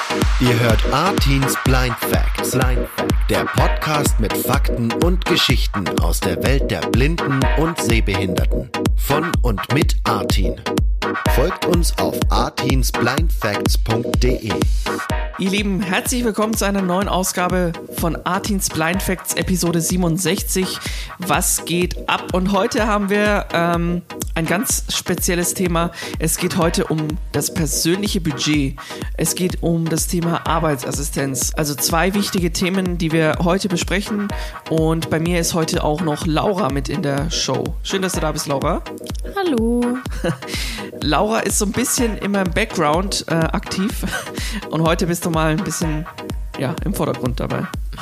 Ihr hört Artins Blind Facts, der Podcast mit Fakten und Geschichten aus der Welt der Blinden und Sehbehinderten. Von und mit Artin. Folgt uns auf artinsblindfacts.de. Ihr Lieben, herzlich willkommen zu einer neuen Ausgabe von Artins Blind Facts, Episode 67. Was geht ab? Und heute haben wir ein ganz spezielles Thema. Es geht heute um das persönliche Budget. Es geht um das Thema Arbeitsassistenz. Also zwei wichtige Themen, die wir heute besprechen. Und bei mir ist heute auch noch Laura mit in der Show. Schön, dass du da bist, Laura. Hallo. Laura ist so ein bisschen immer im Background aktiv. Und heute bist du mal ein bisschen im Vordergrund dabei.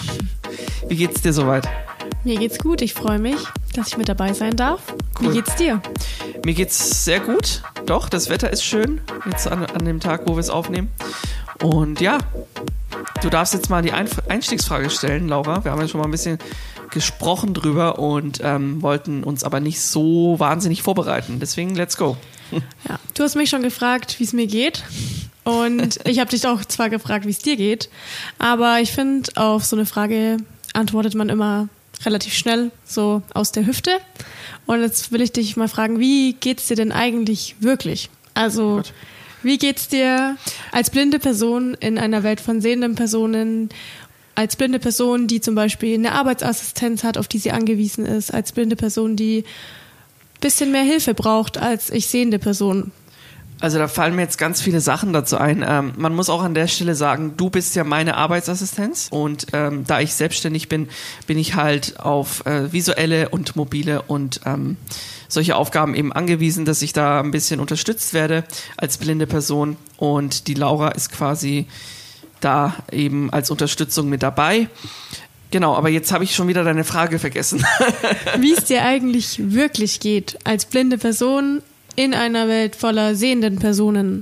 Wie geht's dir soweit? Mir geht's gut, ich freue mich, dass ich mit dabei sein darf. Cool. Wie geht's dir? Mir geht's sehr gut. Doch, das Wetter ist schön, jetzt an dem Tag, wo wir es aufnehmen. Und ja, du darfst jetzt mal die Einstiegsfrage stellen, Laura. Wir haben ja schon mal ein bisschen gesprochen drüber und wollten uns aber nicht so wahnsinnig vorbereiten. Deswegen, let's go. Ja, du hast mich schon gefragt, wie es mir geht. Und ich habe dich auch zwar gefragt, wie es dir geht, aber ich finde, auf so eine Frage antwortet man immer relativ schnell, so aus der Hüfte. Und jetzt will ich dich mal fragen, wie geht's dir denn eigentlich wirklich? Also, wie geht's dir als blinde Person in einer Welt von sehenden Personen, als blinde Person, die zum Beispiel eine Arbeitsassistenz hat, auf die sie angewiesen ist, als blinde Person, die ein bisschen mehr Hilfe braucht als ich sehende Person? Also da fallen mir jetzt ganz viele Sachen dazu ein. Man muss auch an der Stelle sagen, du bist ja meine Arbeitsassistenz und da ich selbstständig bin, bin ich halt auf visuelle und mobile und solche Aufgaben eben angewiesen, dass ich da ein bisschen unterstützt werde als blinde Person, und die Laura ist quasi da eben als Unterstützung mit dabei. Genau, aber jetzt habe ich schon wieder deine Frage vergessen. Wie es dir eigentlich wirklich geht als blinde Person in einer Welt voller sehenden Personen?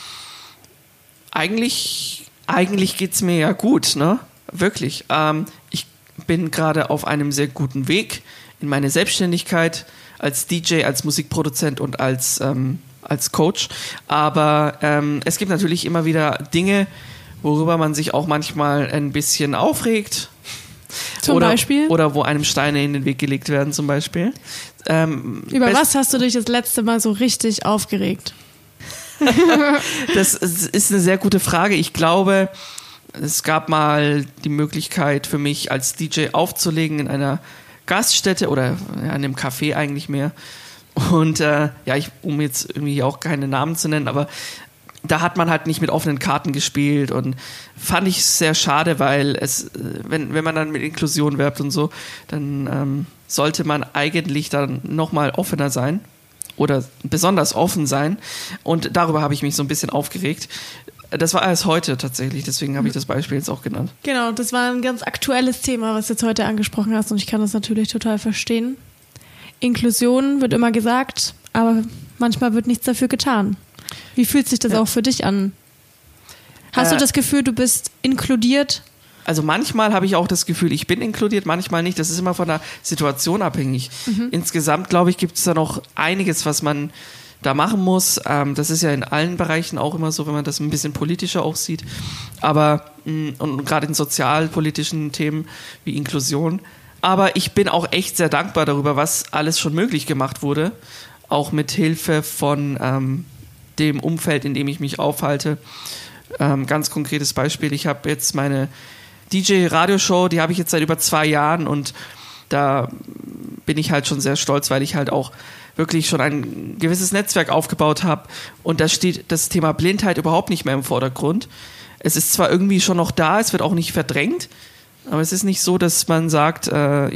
Eigentlich geht's mir ja gut, ne? Wirklich. Ich bin gerade auf einem sehr guten Weg in meine Selbstständigkeit als DJ, als Musikproduzent und als Coach. Aber es gibt natürlich immer wieder Dinge, worüber man sich auch manchmal ein bisschen aufregt. Zum Beispiel? Oder wo einem Steine in den Weg gelegt werden, zum Beispiel. Über was hast du dich das letzte Mal so richtig aufgeregt? Das ist eine sehr gute Frage. Ich glaube, es gab mal die Möglichkeit für mich als DJ aufzulegen in einer Gaststätte oder in einem Café eigentlich mehr. Und um jetzt irgendwie auch keine Namen zu nennen, aber da hat man halt nicht mit offenen Karten gespielt und fand ich sehr schade, weil wenn man dann mit Inklusion werbt und so, dann sollte man eigentlich dann nochmal offener sein oder besonders offen sein, und darüber habe ich mich so ein bisschen aufgeregt. Das war erst heute tatsächlich, deswegen habe ich das Beispiel jetzt auch genannt. Genau, das war ein ganz aktuelles Thema, was du jetzt heute angesprochen hast, und ich kann das natürlich total verstehen. Inklusion wird immer gesagt, aber manchmal wird nichts dafür getan. Wie fühlt sich das auch für dich an? Hast du das Gefühl, du bist inkludiert? Also manchmal habe ich auch das Gefühl, ich bin inkludiert, manchmal nicht. Das ist immer von der Situation abhängig. Insgesamt, glaube ich, gibt es da noch einiges, was man da machen muss. Das ist ja in allen Bereichen auch immer so, wenn man das ein bisschen politischer auch sieht. Aber und gerade in sozialpolitischen Themen wie Inklusion. Aber ich bin auch echt sehr dankbar darüber, was alles schon möglich gemacht wurde. Auch mit Hilfe von dem Umfeld, in dem ich mich aufhalte. Ganz konkretes Beispiel, ich habe jetzt meine DJ-Radioshow, die habe ich jetzt seit über 2 Jahren, und da bin ich halt schon sehr stolz, weil ich halt auch wirklich schon ein gewisses Netzwerk aufgebaut habe, und da steht das Thema Blindheit überhaupt nicht mehr im Vordergrund. Es ist zwar irgendwie schon noch da, es wird auch nicht verdrängt, aber es ist nicht so, dass man sagt,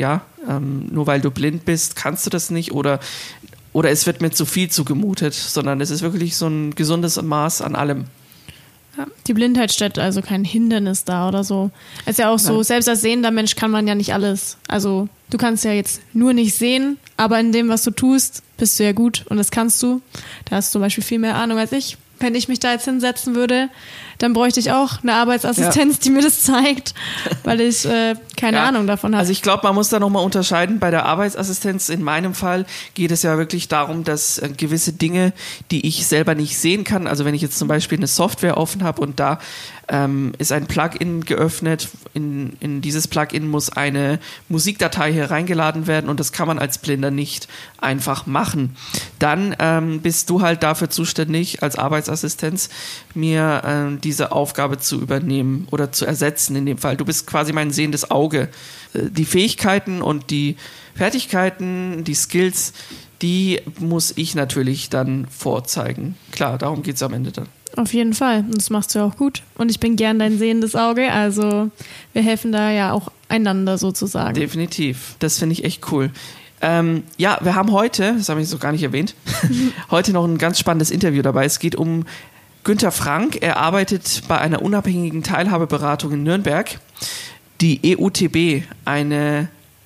nur weil du blind bist, kannst du das nicht, oder es wird mir zu viel zugemutet, sondern es ist wirklich so ein gesundes Maß an allem. Ja, die Blindheit stellt also kein Hindernis dar oder so. Es ist ja auch so, Nein. Selbst als sehender Mensch kann man ja nicht alles. Also du kannst ja jetzt nur nicht sehen, aber in dem, was du tust, bist du ja gut, und das kannst du. Da hast du zum Beispiel viel mehr Ahnung als ich. Wenn ich mich da jetzt hinsetzen würde, dann bräuchte ich auch eine Arbeitsassistenz, die mir das zeigt, weil ich keine Ahnung davon hat. Also ich glaube, man muss da nochmal unterscheiden. Bei der Arbeitsassistenz, in meinem Fall, geht es ja wirklich darum, dass gewisse Dinge, die ich selber nicht sehen kann, also wenn ich jetzt zum Beispiel eine Software offen habe und da ist ein Plugin geöffnet, in dieses Plugin muss eine Musikdatei hier reingeladen werden und das kann man als Blinder nicht einfach machen. Dann bist du halt dafür zuständig, als Arbeitsassistenz mir diese Aufgabe zu übernehmen oder zu ersetzen in dem Fall. Du bist quasi mein sehendes Auge. Die Fähigkeiten und die Fertigkeiten, die Skills, die muss ich natürlich dann vorzeigen. Klar, darum geht es am Ende dann. Auf jeden Fall. Und das machst du ja auch gut. Und ich bin gern dein sehendes Auge. Also wir helfen da ja auch einander sozusagen. Definitiv. Das finde ich echt cool. Ja, wir haben heute, das habe ich so gar nicht erwähnt, heute noch ein ganz spannendes Interview dabei. Es geht um Günther Frank. Er arbeitet bei einer unabhängigen Teilhabeberatung in Nürnberg. Die EUTB, eine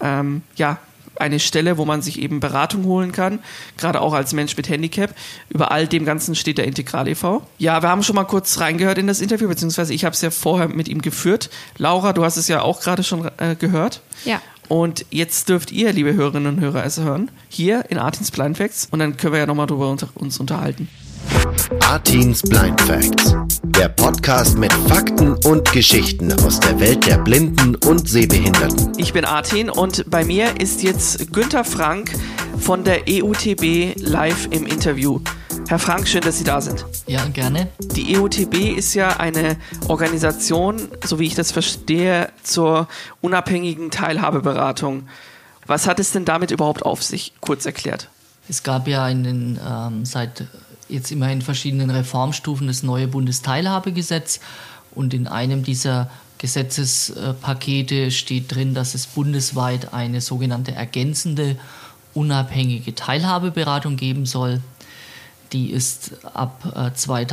Stelle, wo man sich eben Beratung holen kann, gerade auch als Mensch mit Handicap. Über all dem Ganzen steht der Integral e.V. Ja, wir haben schon mal kurz reingehört in das Interview, beziehungsweise ich habe es ja vorher mit ihm geführt. Laura, du hast es ja auch gerade schon gehört. Ja. Und jetzt dürft ihr, liebe Hörerinnen und Hörer, es hören, hier in Artins Blind Facts. Und dann können wir ja nochmal drüber uns unterhalten. Artins Blind Facts, der Podcast mit Fakten und Geschichten aus der Welt der Blinden und Sehbehinderten. Ich bin Artin und bei mir ist jetzt Günther Frank von der EUTB live im Interview. Herr Frank, schön, dass Sie da sind. Ja, gerne. Die EUTB ist ja eine Organisation, so wie ich das verstehe, zur unabhängigen Teilhabeberatung. Was hat es denn damit überhaupt auf sich? Kurz erklärt. Es gab ja seit jetzt immerhin verschiedenen Reformstufen das neue Bundesteilhabegesetz und in einem dieser Gesetzespakete steht drin, dass es bundesweit eine sogenannte ergänzende unabhängige Teilhabeberatung geben soll. Die ist ab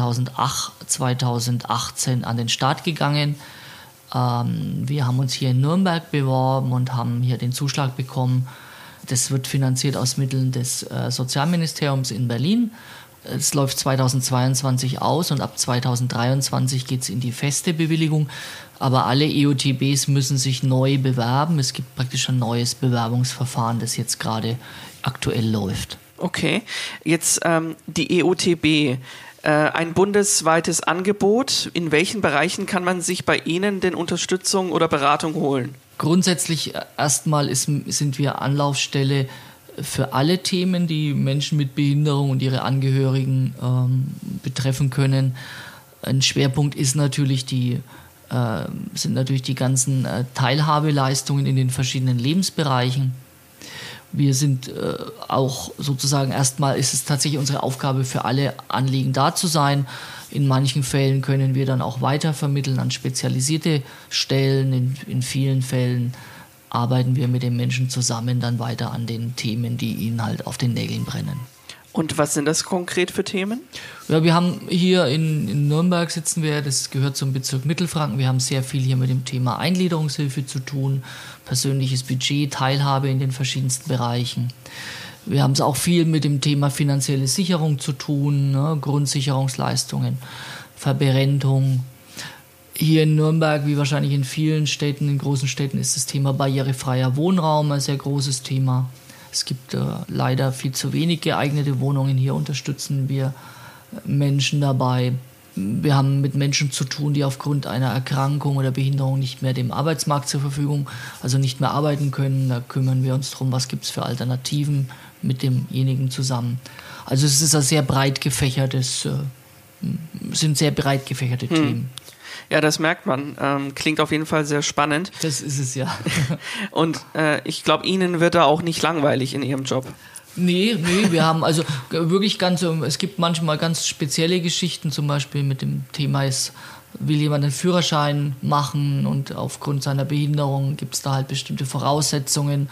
2018 an den Start gegangen. Wir haben uns hier in Nürnberg beworben und haben hier den Zuschlag bekommen. Das wird finanziert aus Mitteln des Sozialministeriums in Berlin. Es läuft 2022 aus und ab 2023 geht es in die feste Bewilligung. Aber alle EUTBs müssen sich neu bewerben. Es gibt praktisch ein neues Bewerbungsverfahren, das jetzt gerade aktuell läuft. Okay, jetzt die EUTB, ein bundesweites Angebot. In welchen Bereichen kann man sich bei Ihnen denn Unterstützung oder Beratung holen? Grundsätzlich erstmal sind wir Anlaufstelle für alle Themen, die Menschen mit Behinderung und ihre Angehörigen betreffen können. Ein Schwerpunkt ist natürlich sind natürlich die ganzen Teilhabeleistungen in den verschiedenen Lebensbereichen. Wir sind auch sozusagen erstmal ist es tatsächlich unsere Aufgabe für alle Anliegen da zu sein. In manchen Fällen können wir dann auch weitervermitteln an spezialisierte Stellen. In vielen Fällen arbeiten wir mit den Menschen zusammen dann weiter an den Themen, die ihnen halt auf den Nägeln brennen. Und was sind das konkret für Themen? Ja, wir haben hier in Nürnberg sitzen wir, das gehört zum Bezirk Mittelfranken. Wir haben sehr viel hier mit dem Thema Eingliederungshilfe zu tun, persönliches Budget, Teilhabe in den verschiedensten Bereichen. Wir haben es auch viel mit dem Thema finanzielle Sicherung zu tun, ne? Grundsicherungsleistungen, Verberentung. Hier in Nürnberg, wie wahrscheinlich in vielen Städten, in großen Städten, ist das Thema barrierefreier Wohnraum ein sehr großes Thema. Es gibt leider viel zu wenig geeignete Wohnungen. Hier unterstützen wir Menschen dabei. Wir haben mit Menschen zu tun, die aufgrund einer Erkrankung oder Behinderung nicht mehr dem Arbeitsmarkt zur Verfügung, also nicht mehr arbeiten können. Da kümmern wir uns darum, was gibt es für Alternativen mit demjenigen zusammen. Also es ist ein sehr breit gefächertes, sind sehr breit gefächerte Themen. Ja, das merkt man. Klingt auf jeden Fall sehr spannend. Das ist es, ja. Und ich glaube, Ihnen wird da auch nicht langweilig in Ihrem Job. Nee, wir haben also wirklich es gibt manchmal ganz spezielle Geschichten, zum Beispiel mit dem Thema will jemand einen Führerschein machen und aufgrund seiner Behinderung gibt es da halt bestimmte Voraussetzungen.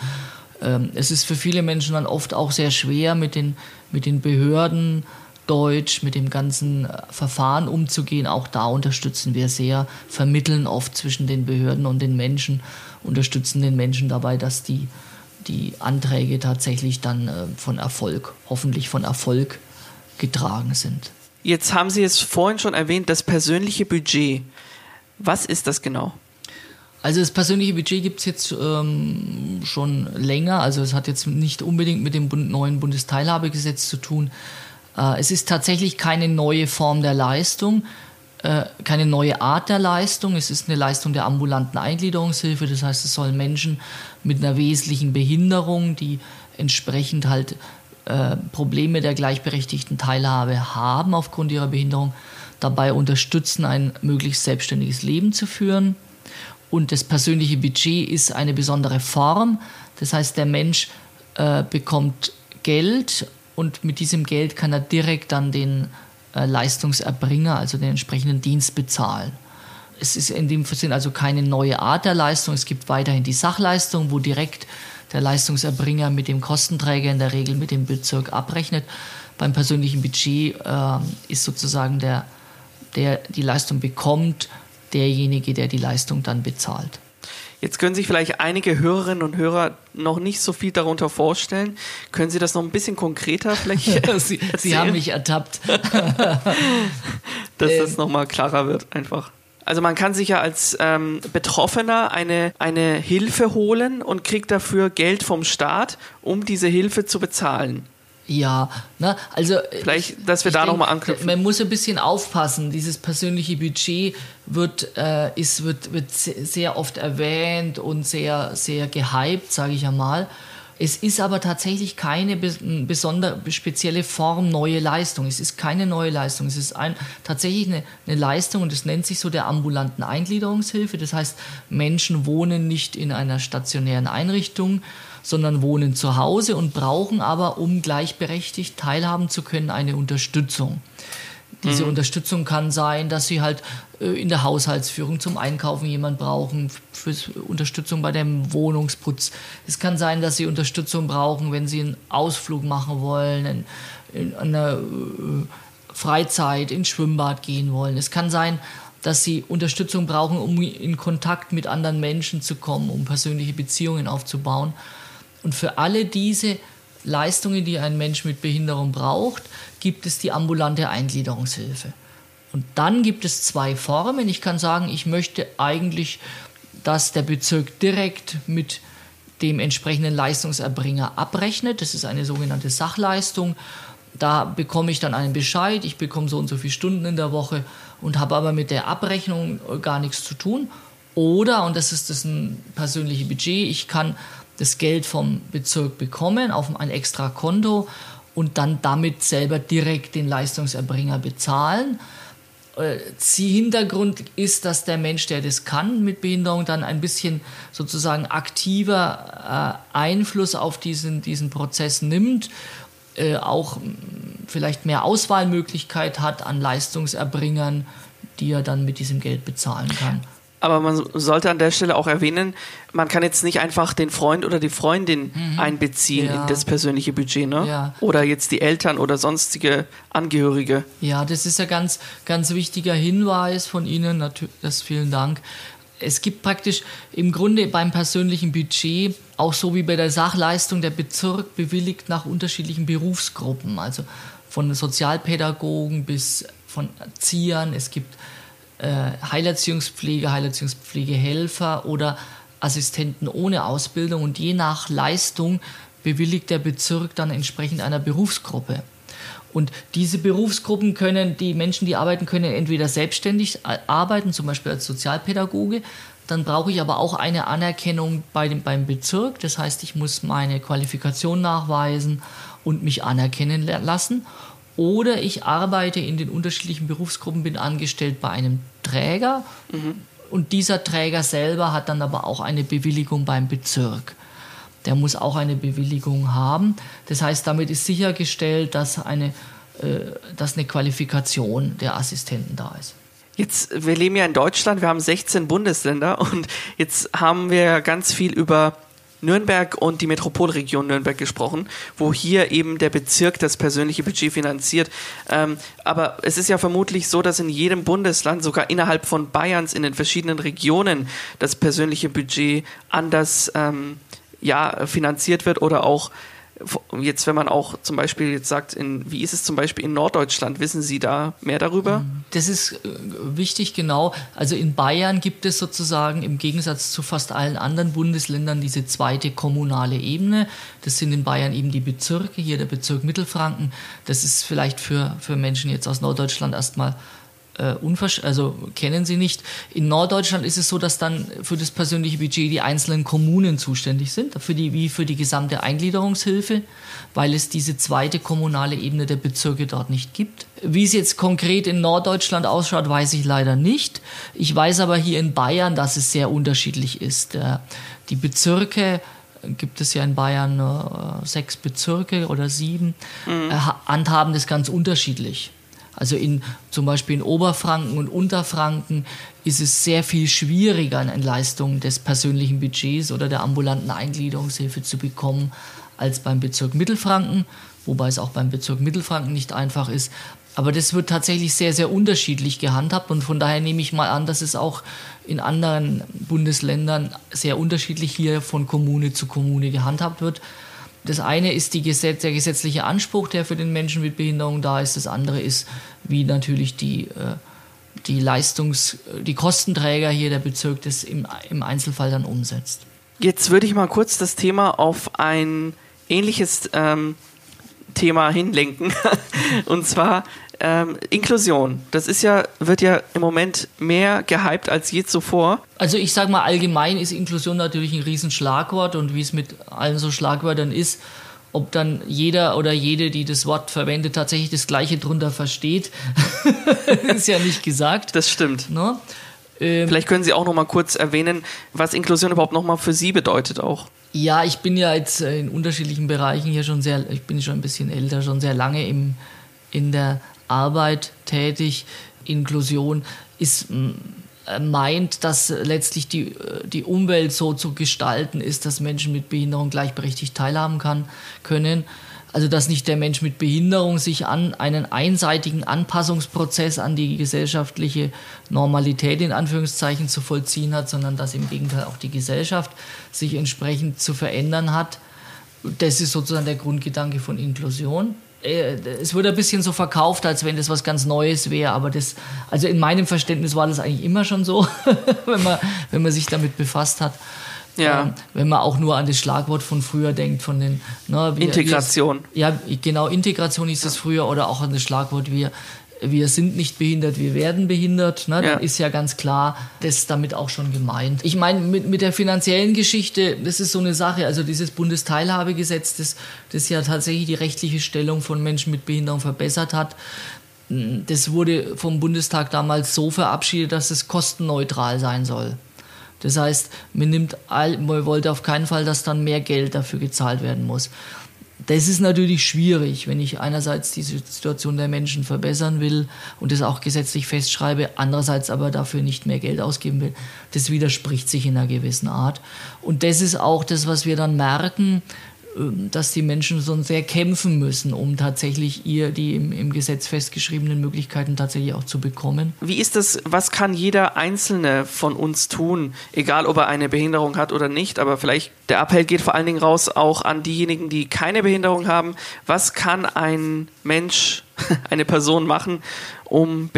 Es ist für viele Menschen dann oft auch sehr schwer, mit den Behörden Deutsch, mit dem ganzen Verfahren umzugehen. Auch da unterstützen wir sehr, vermitteln oft zwischen den Behörden und den Menschen, unterstützen den Menschen dabei, dass die Anträge tatsächlich dann hoffentlich von Erfolg getragen sind. Jetzt haben Sie es vorhin schon erwähnt, das persönliche Budget. Was ist das genau? Also das persönliche Budget gibt es jetzt schon länger. Also es hat jetzt nicht unbedingt mit dem neuen Bundesteilhabegesetz zu tun. Es ist tatsächlich keine neue Form der Leistung, keine neue Art der Leistung. Es ist eine Leistung der ambulanten Eingliederungshilfe. Das heißt, es sollen Menschen mit einer wesentlichen Behinderung, die entsprechend halt Probleme der gleichberechtigten Teilhabe haben aufgrund ihrer Behinderung, dabei unterstützen, ein möglichst selbstständiges Leben zu führen. Und das persönliche Budget ist eine besondere Form. Das heißt, der Mensch bekommt Geld und mit diesem Geld kann er direkt dann den Leistungserbringer, also den entsprechenden Dienst bezahlen. Es ist in dem Sinn also keine neue Art der Leistung. Es gibt weiterhin die Sachleistung, wo direkt der Leistungserbringer mit dem Kostenträger, in der Regel mit dem Bezirk, abrechnet. Beim persönlichen Budget ist sozusagen der die Leistung bekommt, derjenige, der die Leistung dann bezahlt. Jetzt können sich vielleicht einige Hörerinnen und Hörer noch nicht so viel darunter vorstellen. Können Sie das noch ein bisschen konkreter vielleicht Sie haben mich ertappt. Dass das nochmal klarer wird einfach. Also man kann sich ja als Betroffener eine Hilfe holen und kriegt dafür Geld vom Staat, um diese Hilfe zu bezahlen. Ja, also vielleicht, dass wir da nochmal anknüpfen. Man muss ein bisschen aufpassen. Dieses persönliche Budget wird sehr oft erwähnt und sehr, sehr gehypt, sage ich einmal. Es ist aber tatsächlich keine besondere, spezielle Form neue Leistung. Es ist keine neue Leistung. Es ist tatsächlich eine Leistung und es nennt sich so der ambulanten Eingliederungshilfe. Das heißt, Menschen wohnen nicht in einer stationären Einrichtung, sondern wohnen zu Hause und brauchen aber, um gleichberechtigt teilhaben zu können, eine Unterstützung. Diese Unterstützung kann sein, dass sie halt in der Haushaltsführung zum Einkaufen jemand brauchen, für Unterstützung bei dem Wohnungsputz. Es kann sein, dass sie Unterstützung brauchen, wenn sie einen Ausflug machen wollen, in einer Freizeit, ins Schwimmbad gehen wollen. Es kann sein, dass sie Unterstützung brauchen, um in Kontakt mit anderen Menschen zu kommen, um persönliche Beziehungen aufzubauen. Und für alle diese Leistungen, die ein Mensch mit Behinderung braucht, gibt es die ambulante Eingliederungshilfe. Und dann gibt es zwei Formen. Ich kann sagen, ich möchte eigentlich, dass der Bezirk direkt mit dem entsprechenden Leistungserbringer abrechnet. Das ist eine sogenannte Sachleistung. Da bekomme ich dann einen Bescheid, ich bekomme so und so viele Stunden in der Woche und habe aber mit der Abrechnung gar nichts zu tun. Oder, und das ist das ein persönliches Budget, ich kann das Geld vom Bezirk bekommen auf ein extra Konto und dann damit selber direkt den Leistungserbringer bezahlen. Hintergrund ist, dass der Mensch, der das kann mit Behinderung, dann ein bisschen sozusagen aktiver Einfluss auf diesen Prozess nimmt, auch vielleicht mehr Auswahlmöglichkeit hat an Leistungserbringern, die er dann mit diesem Geld bezahlen kann. Aber man sollte an der Stelle auch erwähnen, man kann jetzt nicht einfach den Freund oder die Freundin einbeziehen in das persönliche Budget, ne? Ja. Oder jetzt die Eltern oder sonstige Angehörige. Ja, das ist ein ganz, ganz wichtiger Hinweis von Ihnen, vielen Dank. Es gibt praktisch im Grunde beim persönlichen Budget, auch so wie bei der Sachleistung, der Bezirk bewilligt nach unterschiedlichen Berufsgruppen, also von Sozialpädagogen bis von Erziehern. Es gibt Heilerziehungspflegehelfer oder Assistenten ohne Ausbildung und je nach Leistung bewilligt der Bezirk dann entsprechend einer Berufsgruppe. Und diese Berufsgruppen die Menschen, die arbeiten, können entweder selbstständig arbeiten, zum Beispiel als Sozialpädagoge, dann brauche ich aber auch eine Anerkennung beim Bezirk, das heißt, ich muss meine Qualifikation nachweisen und mich anerkennen lassen. Oder ich arbeite in den unterschiedlichen Berufsgruppen, bin angestellt bei einem Träger und dieser Träger selber hat dann aber auch eine Bewilligung beim Bezirk. Der muss auch eine Bewilligung haben. Das heißt, damit ist sichergestellt, dass eine Qualifikation der Assistenten da ist. Wir leben ja in Deutschland, wir haben 16 Bundesländer und jetzt haben wir ganz viel über Nürnberg und die Metropolregion Nürnberg gesprochen, wo hier eben der Bezirk das persönliche Budget finanziert. Aber es ist ja vermutlich so, dass in jedem Bundesland, sogar innerhalb von Bayerns, in den verschiedenen Regionen das persönliche Budget anders finanziert wird oder auch Jetzt, wenn man auch zum Beispiel jetzt sagt, wie ist es zum Beispiel in Norddeutschland? Wissen Sie da mehr darüber? Das ist wichtig, genau. Also in Bayern gibt es sozusagen im Gegensatz zu fast allen anderen Bundesländern diese zweite kommunale Ebene. Das sind in Bayern eben die Bezirke, hier der Bezirk Mittelfranken. Das ist vielleicht für Menschen jetzt aus Norddeutschland erstmal also kennen sie nicht. In Norddeutschland ist es so, dass dann für das persönliche Budget die einzelnen Kommunen zuständig sind, wie für die gesamte Eingliederungshilfe, weil es diese zweite kommunale Ebene der Bezirke dort nicht gibt. Wie es jetzt konkret in Norddeutschland ausschaut, weiß ich leider nicht. Ich weiß aber hier in Bayern, dass es sehr unterschiedlich ist. Die Bezirke, gibt es ja in Bayern 6 Bezirke oder 7, handhaben das ganz unterschiedlich. Also zum Beispiel in Oberfranken und Unterfranken ist es sehr viel schwieriger, eine Leistung des persönlichen Budgets oder der ambulanten Eingliederungshilfe zu bekommen, als beim Bezirk Mittelfranken, wobei es auch beim Bezirk Mittelfranken nicht einfach ist. Aber das wird tatsächlich sehr, sehr unterschiedlich gehandhabt und von daher nehme ich mal an, dass es auch in anderen Bundesländern sehr unterschiedlich hier von Kommune zu Kommune gehandhabt wird. Das eine ist der gesetzliche Anspruch, der für den Menschen mit Behinderung da ist. Das andere ist, wie natürlich die Kostenträger hier, der Bezirk, das im Einzelfall dann umsetzt. Jetzt würde ich mal kurz das Thema auf ein ähnliches Thema hinlenken. Und zwar Inklusion. Das wird ja im Moment mehr gehypt als je zuvor. Also ich sage mal, allgemein ist Inklusion natürlich ein Riesenschlagwort und wie es mit allen so Schlagwörtern ist, ob dann jeder oder jede, die das Wort verwendet, tatsächlich das Gleiche drunter versteht, ist ja nicht gesagt. Das stimmt. Ne? Vielleicht können Sie auch noch mal kurz erwähnen, was Inklusion überhaupt noch mal für Sie bedeutet auch. Ja, ich bin ja jetzt in unterschiedlichen Bereichen hier ich bin schon ein bisschen älter, schon sehr lange in der Arbeit tätig. Inklusion meint, dass letztlich die Umwelt so zu gestalten ist, dass Menschen mit Behinderung gleichberechtigt teilhaben können. Also dass nicht der Mensch mit Behinderung sich an einen einseitigen Anpassungsprozess an die gesellschaftliche Normalität in Anführungszeichen zu vollziehen hat, sondern dass im Gegenteil auch die Gesellschaft sich entsprechend zu verändern hat. Das ist sozusagen der Grundgedanke von Inklusion. Es wird ein bisschen so verkauft, als wenn das was ganz Neues wäre, aber also in meinem Verständnis war das eigentlich immer schon so, wenn man sich damit befasst hat. Ja. Wenn man auch nur an das Schlagwort von früher denkt, von den Integration. Integration hieß es früher, oder auch an das Schlagwort wir sind nicht behindert, wir werden behindert. Ne? Ja. Dann ist ja ganz klar, das ist damit auch schon gemeint. Ich meine, mit der finanziellen Geschichte, das ist so eine Sache, also dieses Bundesteilhabegesetz, das ja tatsächlich die rechtliche Stellung von Menschen mit Behinderung verbessert hat, das wurde vom Bundestag damals so verabschiedet, dass es kostenneutral sein soll. Das heißt, man wollte auf keinen Fall, dass dann mehr Geld dafür gezahlt werden muss. Das ist natürlich schwierig, wenn ich einerseits die Situation der Menschen verbessern will und das auch gesetzlich festschreibe, andererseits aber dafür nicht mehr Geld ausgeben will. Das widerspricht sich in einer gewissen Art. Und das ist auch das, was wir dann merken, dass die Menschen so sehr kämpfen müssen, um tatsächlich die im Gesetz festgeschriebenen Möglichkeiten tatsächlich auch zu bekommen. Wie ist das, was kann jeder Einzelne von uns tun, egal ob er eine Behinderung hat oder nicht, aber vielleicht der Appell geht vor allen Dingen raus auch an diejenigen, die keine Behinderung haben. Was kann ein Mensch, eine Person machen, um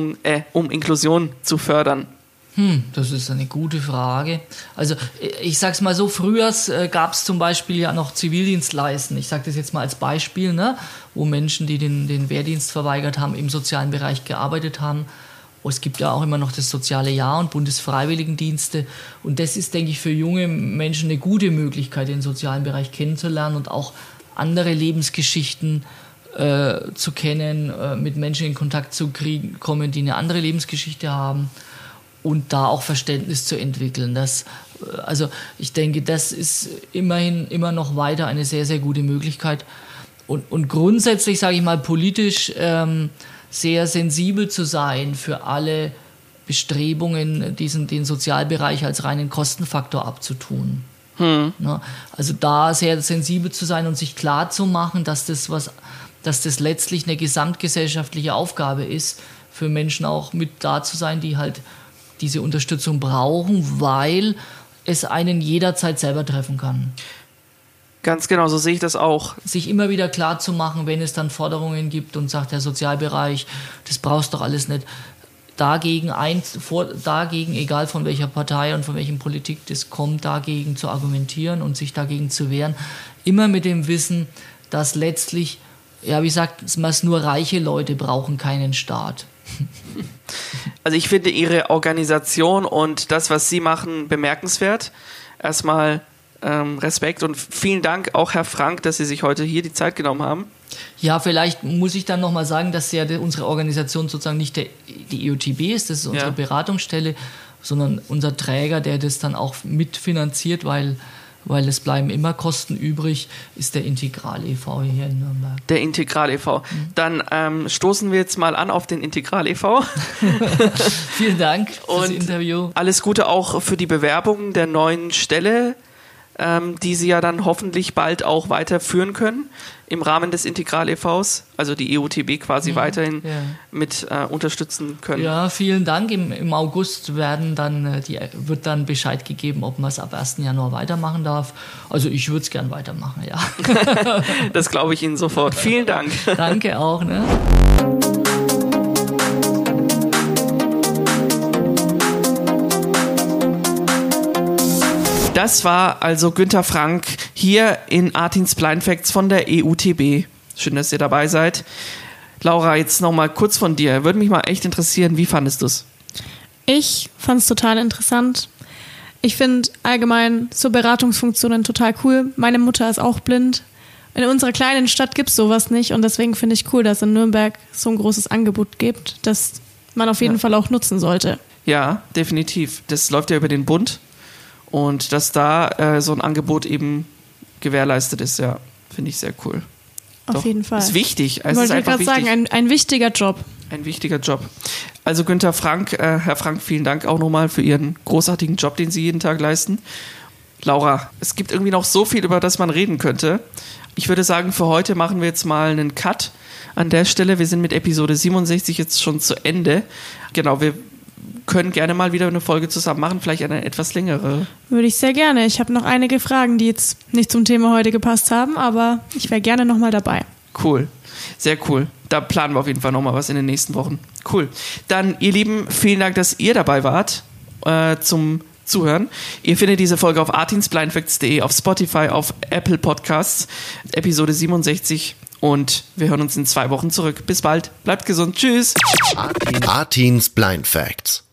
Inklusion zu fördern? Das ist eine gute Frage. Also ich sag's mal so, früher gab es zum Beispiel ja noch Zivildienstleisten. Ich sage das jetzt mal als Beispiel, ne, wo Menschen, die den Wehrdienst verweigert haben, im sozialen Bereich gearbeitet haben. Es gibt ja auch immer noch das soziale Jahr und Bundesfreiwilligendienste. Und das ist, denke ich, für junge Menschen eine gute Möglichkeit, den sozialen Bereich kennenzulernen und auch andere Lebensgeschichten zu kennen, mit Menschen in Kontakt zu kommen, die eine andere Lebensgeschichte haben. Und da auch Verständnis zu entwickeln. Also ich denke, das ist immerhin immer noch weiter eine sehr, sehr gute Möglichkeit. Und grundsätzlich, sage ich mal, politisch sehr sensibel zu sein für alle Bestrebungen, den Sozialbereich als reinen Kostenfaktor abzutun. Also da sehr sensibel zu sein und sich klar zu machen, dass das letztlich eine gesamtgesellschaftliche Aufgabe ist, für Menschen auch mit da zu sein, die halt diese Unterstützung brauchen, weil es einen jederzeit selber treffen kann. Ganz genau, so sehe ich das auch. Sich immer wieder klar zu machen, wenn es dann Forderungen gibt und sagt, der Sozialbereich, das brauchst doch alles nicht. Dagegen, egal von welcher Partei und von welchem Politik das kommt, dagegen zu argumentieren und sich dagegen zu wehren. Immer mit dem Wissen, dass letztlich, ja, wie sagt man es, nur reiche Leute brauchen keinen Staat. Also ich finde Ihre Organisation und das, was Sie machen, bemerkenswert. Erstmal Respekt und vielen Dank auch, Herr Frank, dass Sie sich heute hier die Zeit genommen haben. Ja, vielleicht muss ich dann nochmal sagen, dass ja unsere Organisation sozusagen nicht die EUTB ist, das ist unsere Beratungsstelle, sondern unser Träger, der das dann auch mitfinanziert, weil es bleiben immer Kosten übrig, ist der Integral e.V. hier in Nürnberg. Der Integral e.V. Dann stoßen wir jetzt mal an auf den Integral e.V. Vielen Dank fürs Interview. Alles Gute auch für die Bewerbung der neuen Stelle, die Sie ja dann hoffentlich bald auch weiterführen können im Rahmen des Integral e.V.s, also die EUTB quasi weiterhin mit unterstützen können. Ja, vielen Dank. Im August wird dann Bescheid gegeben, ob man es ab 1. Januar weitermachen darf. Also ich würde es gern weitermachen, ja. Das glaube ich Ihnen sofort. Vielen Dank. Danke auch. Ne? Das war also Günther Frank hier in Artins Blind Facts von der EUTB. Schön, dass ihr dabei seid. Laura, jetzt nochmal kurz von dir. Würde mich mal echt interessieren, wie fandest du es? Ich fand es total interessant. Ich finde allgemein so Beratungsfunktionen total cool. Meine Mutter ist auch blind. In unserer kleinen Stadt gibt es sowas nicht und deswegen finde ich cool, dass es in Nürnberg so ein großes Angebot gibt, das man auf jeden Fall auch nutzen sollte. Ja, definitiv. Das läuft ja über den Bund. Und dass da so ein Angebot eben gewährleistet ist, ja, finde ich sehr cool. Auf jeden Fall. Ist wichtig. Ich wollte gerade sagen, ein wichtiger Job. Ein wichtiger Job. Also Günther Frank, Herr Frank, vielen Dank auch nochmal für Ihren großartigen Job, den Sie jeden Tag leisten. Laura, es gibt irgendwie noch so viel, über das man reden könnte. Ich würde sagen, für heute machen wir jetzt mal einen Cut an der Stelle. Wir sind mit Episode 67 jetzt schon zu Ende. Genau, wir können gerne mal wieder eine Folge zusammen machen, vielleicht eine etwas längere. Würde ich sehr gerne. Ich habe noch einige Fragen, die jetzt nicht zum Thema heute gepasst haben, aber ich wäre gerne nochmal dabei. Cool, sehr cool. Da planen wir auf jeden Fall nochmal was in den nächsten Wochen. Cool. Dann, ihr Lieben, vielen Dank, dass ihr dabei wart zum Zuhören. Ihr findet diese Folge auf artinsblindfacts.de, auf Spotify, auf Apple Podcasts, Episode 67 und wir hören uns in 2 Wochen zurück. Bis bald, bleibt gesund, tschüss. Artins Blind Facts.